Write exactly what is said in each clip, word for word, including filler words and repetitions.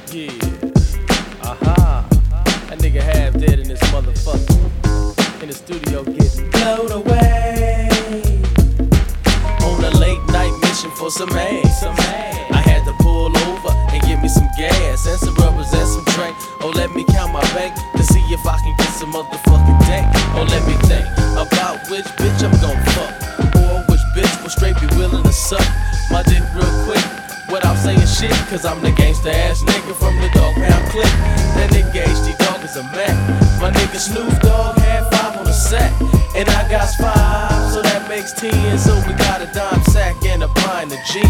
Yeah. Aha. That nigga half dead in this motherfucker. In the studio getting blown away. On a late night mission for some ass. I had to pull over and give me some gas and some rubbers and some drink. Oh, let me count my bank to see if I can get some motherfucking dank. Oh, let me think about which bitch I'm gon' fuck, or which bitch will straight be willing to suck my dick real quick without saying shit. Cause I'm the gangsta ass nigga from the Dog Pound clique. That nigga H D Dog is a Mac. My nigga Snoop Dogg had five on the sack, and I got five, so that makes ten. So we got a dime sack and a pint of gin.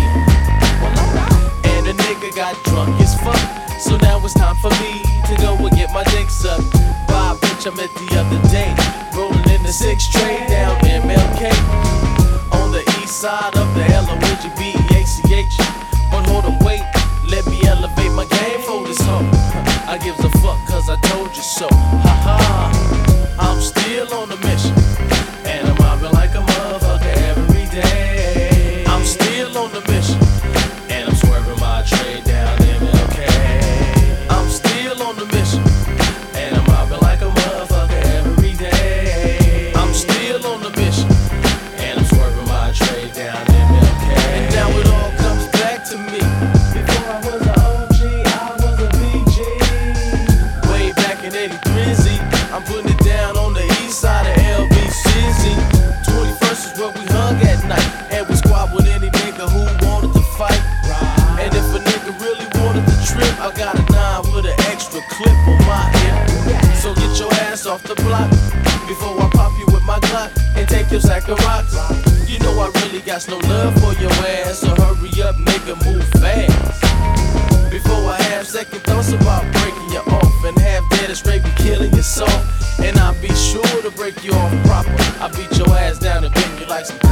And the nigga got drunk as fuck, so now it's time for me to go and get my dick sucked by a bitch I met the other day, rolling in the six tray down M L K on the east side of the L O N G B E A C H. But hold up, wait, let me elevate my game for this hoe. I gives a fuck cause I told you so. Ha ha, I'm still on the mission, and I'm mobbing like a motherfucker every day. I'm still on the mission, and I'm swerving my tray down M L K. I'm still on the mission, and I'm mobbing like a motherfucker every day. I'm still on the mission, and I'm swerving my tray down M L K. And now it all comes back to me. Before I was an O G, I was a B G. Way back in eighty-three, Z, I'm putting it down on the east side of L B C Z. twenty-first is where we hung at night, and we squad with any nigga who wanted to fight. And if a nigga really wanted to trip, I got a nine with an extra clip on my hip. So get your ass off the block before I pop you with my Glock and take your sack of rocks. You know I really got no love for your ass, so hurry up, nigga, move fast before I have second thoughts about breaking you off, and half dead and straight be killing you soft. And I'll be sure to break you off proper. I beat your ass down and bend you like some